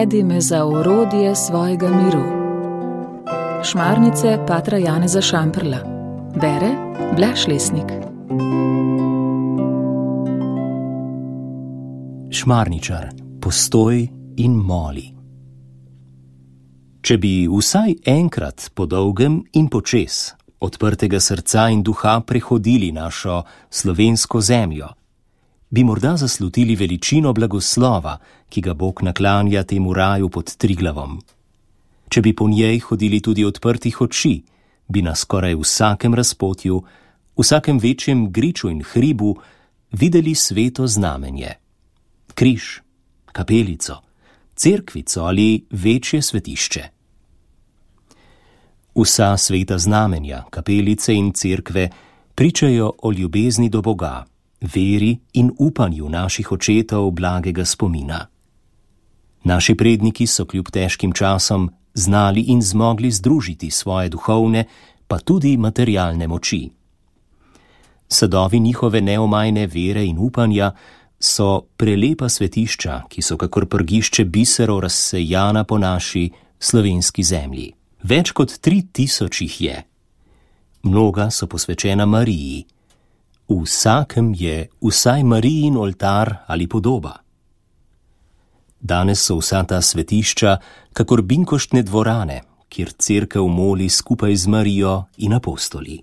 Navedi me za orodje svojega miru. Šmarnice patra Janeza Šamprla. Bere Blaž Lesnik. Šmarničar, postoj in moli. Če bi vsaj enkrat po dolgem in počez odprtega srca in duha prehodili našo slovensko zemljo, bi morda zaslutili veličino blagoslova, ki ga Bog naklanja temu raju pod Triglavom. Če bi po njej hodili tudi odprtih oči, bi na skoraj vsakem razpotju, vsakem večjem griču in hribu videli sveto znamenje. Križ, kapelico, cerkvico ali večje svetišče. Vsa sveta znamenja, kapelice in cerkve pričajo o ljubezni do Boga, veri in upanju naših očetov blagega spomina. Naši predniki so kljub težkim časom znali in zmogli združiti svoje duhovne, pa tudi materialne moči. Sadovi njihove neomajne vere in upanja so prelepa svetišča, ki so kakor prgišče biserov razsejana po naši slovenski zemlji. Več kot 3000 jih je. Mnoga so posvečena Mariji. V vsakem je vsaj Marijin oltar ali podoba. Danes so vsa ta svetišča kakor binkoštne dvorane, kjer cerkev moli skupaj z Marijo in apostoli.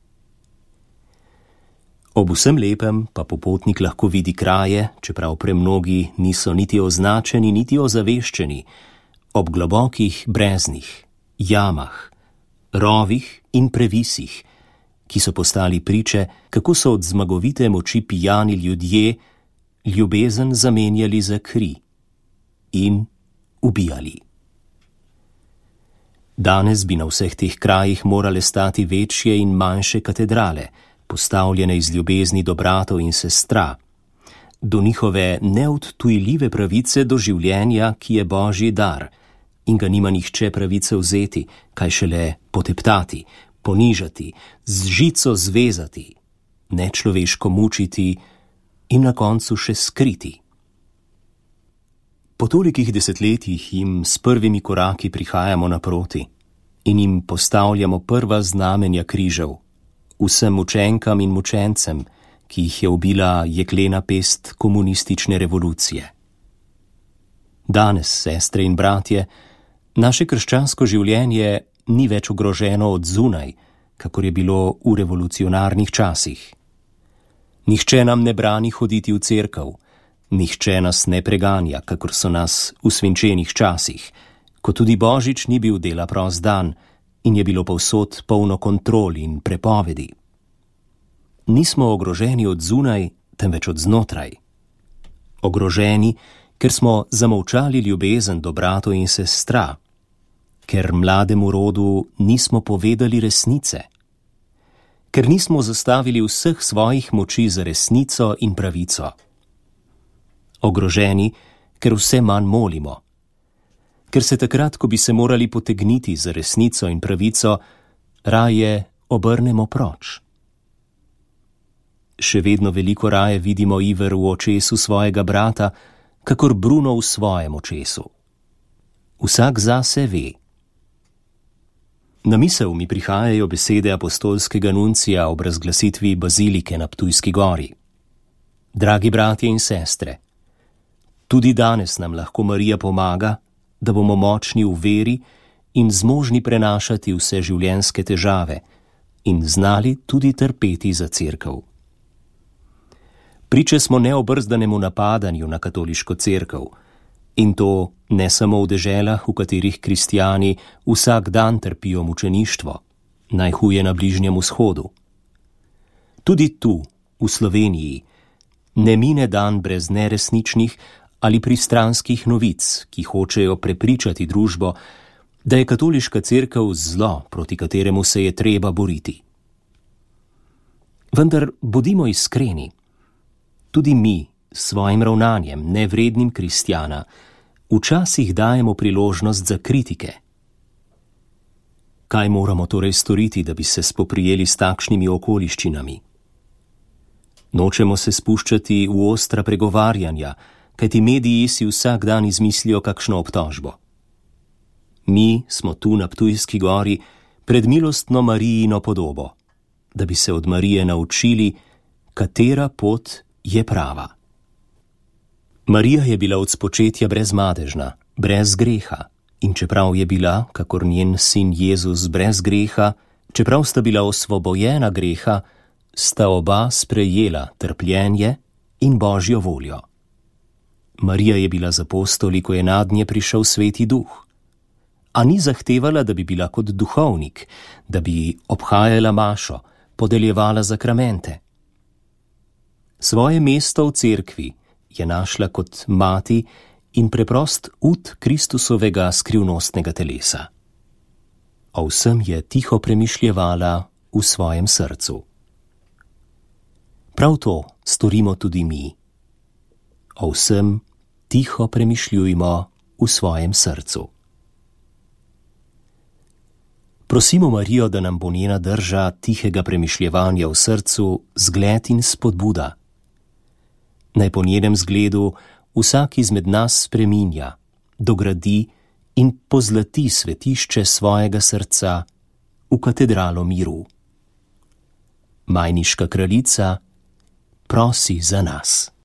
Ob vsem lepem pa popotnik lahko vidi kraje, čeprav premnogi niso niti označeni, niti ozaveščeni, ob globokih breznih, jamah, rovih in previsih, ki so postali priče, kako so od zmagovite moči pijani ljudje ljubezen zamenjali za kri in ubijali. Danes bi na vseh teh krajih morale stati večje in manjše katedrale, postavljene iz ljubezni do bratov in sestra, do njihove neodtujljive pravice do življenja, ki je Božji dar in ga nima nihče pravice vzeti, kaj šele poteptati, ponižati, z žico zvezati, nečloveško mučiti in na koncu še skriti. Po tolikih desetletjih jim s prvimi koraki prihajamo naproti in jim postavljamo prva znamenja križev, vsem mučenkam in mučencem, ki jih je ubila jeklena pest komunistične revolucije. Danes, sestre in bratje, naše krščansko življenje ni več ogroženo od zunaj, kakor je bilo v revolucionarnih časih. Nihče nam ne brani hoditi v cerkev, nihče nas ne preganja, kakor so nas v svinčenih časih, ko tudi Božič ni bil dela prost dan in je bilo povsod polno kontrol in prepovedi. Nismo ogroženi od zunaj, temveč od znotraj. Ogroženi, ker smo zamolčali ljubezen do bratov in sestra, ker mlademu rodu nismo povedali resnice, ker nismo zastavili vseh svojih moči za resnico in pravico. Ogroženi, ker vse manj molimo, ker se takrat, ko bi se morali potegniti za resnico in pravico, raje obrnemo proč. Še vedno veliko raje vidimo iver v očesu svojega brata, kakor bruno v svojem očesu. Vsak zase ve. Na misel mi prihajajo besede apostolskega nuncija ob razglasitvi bazilike na Ptujski gori. Dragi bratje in sestre, tudi danes nam lahko Marija pomaga, da bomo močni v veri in zmožni prenašati vse življenjske težave in znali tudi trpeti za cerkev. Priče smo neobrzdanemu napadanju na katoliško cerkev, in to ne samo v deželah, v katerih kristjani vsak dan trpijo mučeništvo, najhuje na Bližnjem vzhodu. Tudi tu, v Sloveniji, ne mine dan brez neresničnih ali pristranskih novic, ki hočejo prepričati družbo, da je katoliška cerkev zlo, proti kateremu se je treba boriti. Vendar bodimo iskreni, tudi mi s svojim ravnanjem, nevrednim kristjana, včasih dajemo priložnost za kritike. Kaj moramo torej storiti, da bi se spoprijeli s takšnimi okoliščinami? Nočemo se spuščati v ostra pregovarjanja, kajti mediji si vsak dan izmislijo kakšno obtožbo. Mi smo tu na Ptujski gori pred milostno Marijino podobo, da bi se od Marije naučili, katera pot je prava. Marija je bila od spočetja brezmadežna, brez greha, in čeprav je bila, kakor njen sin Jezus, brez greha, čeprav sta bila osvobojena greha, sta oba sprejela trpljenje in Božjo voljo. Marija je bila z apostoli, ko je nadnje prišel Sveti Duh, a ni zahtevala, da bi bila kot duhovnik, da bi obhajala mašo, podeljevala zakramente. Svoje mesto v cerkvi je našla kot mati in preprost ud Kristusovega skrivnostnega telesa. O vsem je tiho premišljevala v svojem srcu. Prav to storimo tudi mi. O vsem tiho premišljujmo v svojem srcu. Prosimo Marijo, da nam bo njena drža tihega premišljevanja v srcu zgled in spodbuda. Naj po njenem zgledu vsak izmed nas spreminja, dogradi in pozlati svetišče svojega srca v katedralo miru. Majniška kraljica prosi za nas.